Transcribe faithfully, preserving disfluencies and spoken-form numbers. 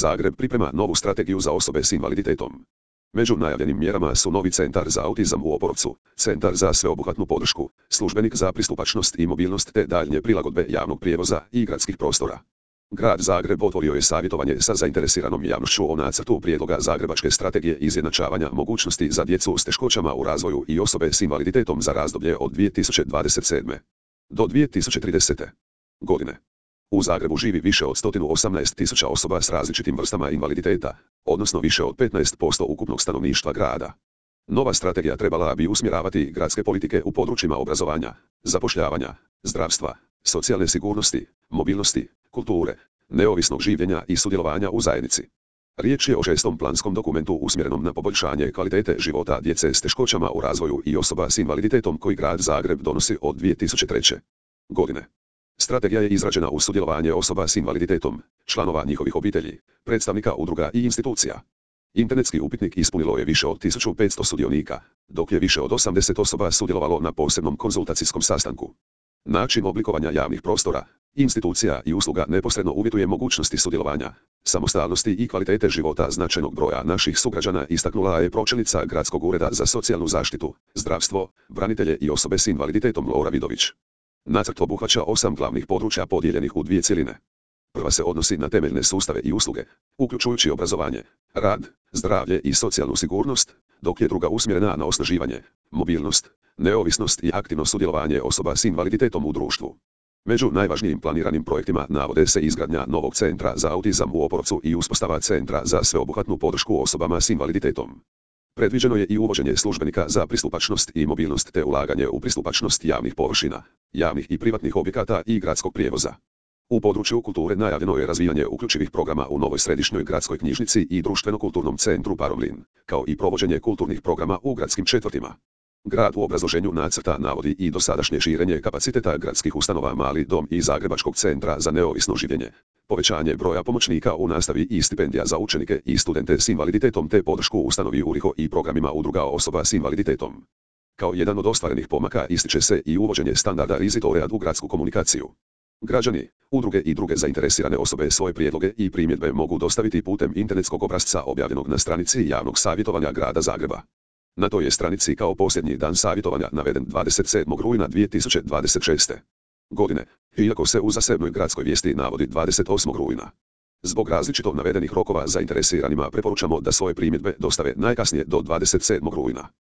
Zagreb priprema novu strategiju za osobe s invaliditetom. Među najavljenim mjerama su novi centar za autizam u Oporovcu, centar za sveobuhvatnu podršku, službenik za pristupačnost i mobilnost te daljnje prilagodbe javnog prijevoza i gradskih prostora. Grad Zagreb otvorio je savjetovanje sa zainteresiranom javnošću o nacrtu prijedloga Zagrebačke strategije izjednačavanja mogućnosti za djecu s teškoćama u razvoju i osobe s invaliditetom za razdoblje od dvije tisuće dvadeset sedme. do dvije tisuće tridesete. godine. U Zagrebu živi više od sto osamnaest tisuća osoba s različitim vrstama invaliditeta, odnosno više od petnaest posto ukupnog stanovništva grada. Nova strategija trebala bi usmjeravati gradske politike u područjima obrazovanja, zapošljavanja, zdravstva, socijalne sigurnosti, mobilnosti, kulture, neovisnog življenja i sudjelovanja u zajednici. Riječ je o šestom planskom dokumentu usmjerenom na poboljšanje kvalitete života djece s teškoćama u razvoju i osoba s invaliditetom koji grad Zagreb donosi od dvije tisuće treće. godine. Strategija je izrađena uz sudjelovanje osoba s invaliditetom, članova njihovih obitelji, predstavnika udruga i institucija. Internetski upitnik ispunilo je više od tisuću petsto sudionika, dok je više od osamdeset osoba sudjelovalo na posebnom konzultacijskom sastanku. Način oblikovanja javnih prostora, institucija i usluga neposredno uvjetuje mogućnosti sudjelovanja, samostalnosti i kvalitete života značajnog broja naših sugrađana, istaknula je pročelnica Gradskog ureda za socijalnu zaštitu, zdravstvo, branitelje i osobe s invaliditetom Lora Vidović. Nacrt obuhvaća osam glavnih područja podijeljenih u dvije cjeline. Prva se odnosi na temeljne sustave i usluge, uključujući obrazovanje, rad, zdravlje i socijalnu sigurnost, dok je druga usmjerena na osnaživanje, mobilnost, neovisnost i aktivno sudjelovanje osoba s invaliditetom u društvu. Među najvažnijim planiranim projektima navode se izgradnja novog centra za autizam u Oporovcu i uspostava centra za sveobuhvatnu podršku osobama s invaliditetom. Predviđeno je i uvođenje službenika za pristupačnost i mobilnost te ulaganje u pristupačnost javnih površina, javnih i privatnih objekata i gradskog prijevoza. U području kulture najavljeno je razvijanje uključivih programa u novoj središnjoj gradskoj knjižnici i društveno-kulturnom centru Paromlin, kao i provođenje kulturnih programa u gradskim četvrtima. Grad u obrazloženju nacrta navodi i dosadašnje širenje kapaciteta gradskih ustanova Mali dom i Zagrebačkog centra za neovisno življenje, povećanje broja pomoćnika u nastavi i stipendija za učenike i studente s invaliditetom te podršku ustanovi URIHO i programima udruga osoba s invaliditetom. Kao jedan od ostvarenih pomaka ističe se i uvođenje standarda Rizitoread u gradsku komunikaciju. Građani, udruge i druge zainteresirane osobe svoje prijedloge i primjedbe mogu dostaviti putem internetskog obrasca objavljenog na stranici javnog savjetovanja grada Zagreba. Na toj je stranici kao posljednji dan savjetovanja naveden dvadeset sedmog rujna dvije tisuće dvadeset šeste. godine, iako se u zasebnoj gradskoj vijesti navodi dvadeset osmog rujna. Zbog različito navedenih rokova zainteresiranima preporučamo da svoje primjedbe dostave najkasnije do dvadeset sedmog rujna.